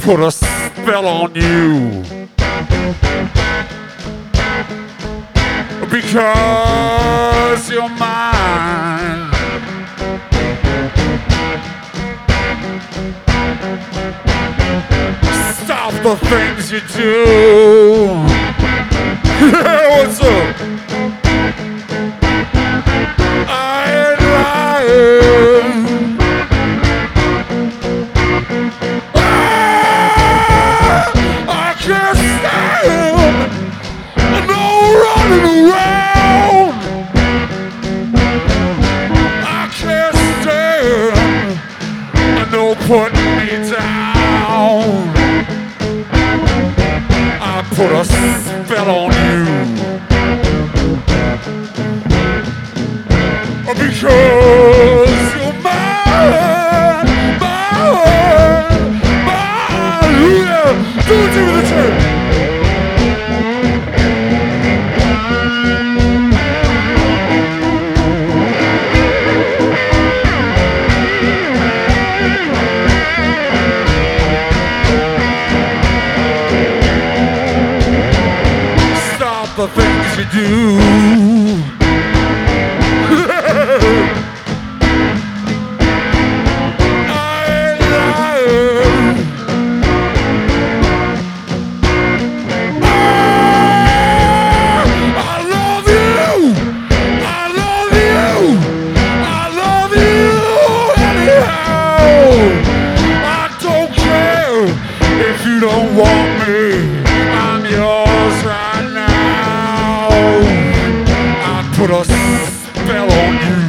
put a spell on you. Because you're mine. Stop the things you do. What's up? I ain't lying. I can't stand no running around. I can't stand no putting me down. I put a spell on you. Because you're mine, mine, mine. Yeah, do it to the church. Stop the things you do. You don't want me, I'm yours right now. I put a spell on you.